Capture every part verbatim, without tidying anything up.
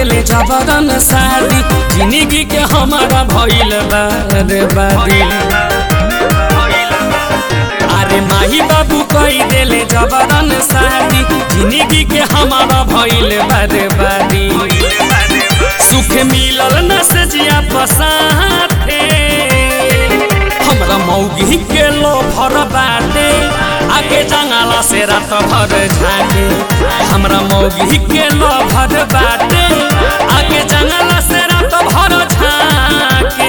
देले जबरन शादी जिंदगी के हमारा भइल बर्बादी। अरे माही बाबू कई देले जबरन शादी जिंदगी के हमारा भइल बर्बादी। सुख मिलल न से जिया बसाते हमरा मौगी के लो भर बाटे आगे जंगला से रात भर झाके। हमरा मौगी के लो भर बाटे आगे जंगला से रात भर झाके।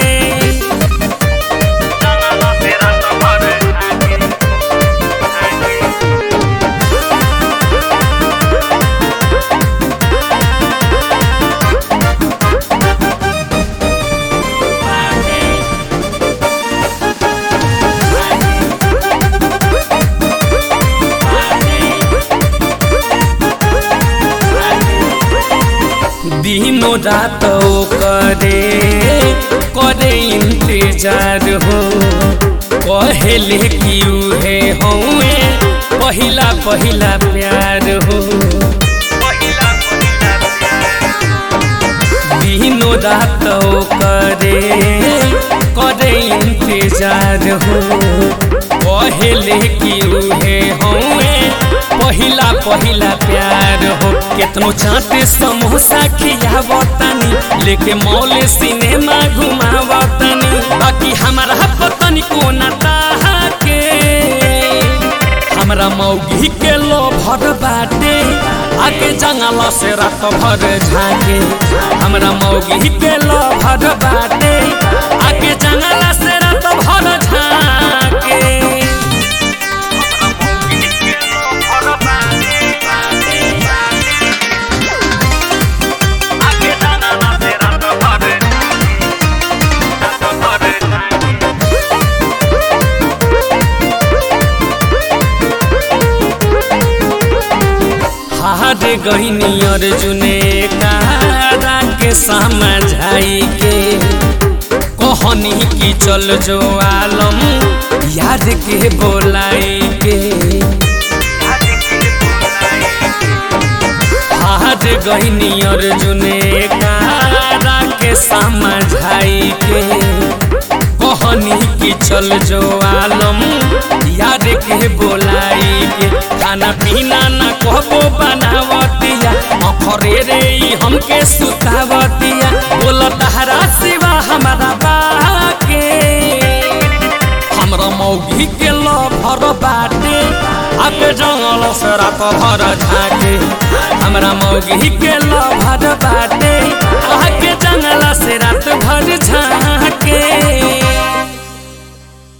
दिनों रात करे करे इंतजार हो कहले कि उहे हौए पहिला पहिला प्यार हो। दिनों रात करे करे इंतजार हो कहले कि उहे हौए पहिला पहिला प्यार हो। केतनो चाटे समोसा खियावतनी लेके मॉल सिनेमा घुमावतनी बाकी हमारा पतनी कोना ताके। हमरा मौगी के लो भर बाटे आगे जंगला से रात भर झाके। हमरा मौगी के लो भर बाटे आगे जंगला से रात भर झाके। हार गईनी अर्जुने कारा के समझाई के कहनी की चल जो आलम याद के बोलाई के। हार गईनी अर्जुने कारा के समझाई के कहनी की चल जो आलम याद के बोलाई के। खाना पीना न कहबो बनावतिया अखरे रे हमके सुतावतिया बोल तहरा सिवा हमारा बाके। हमरा मौगी के लो भर बाटे आगे जंगल से रात भर झाके। हमरा मौगी के लो भर बाटे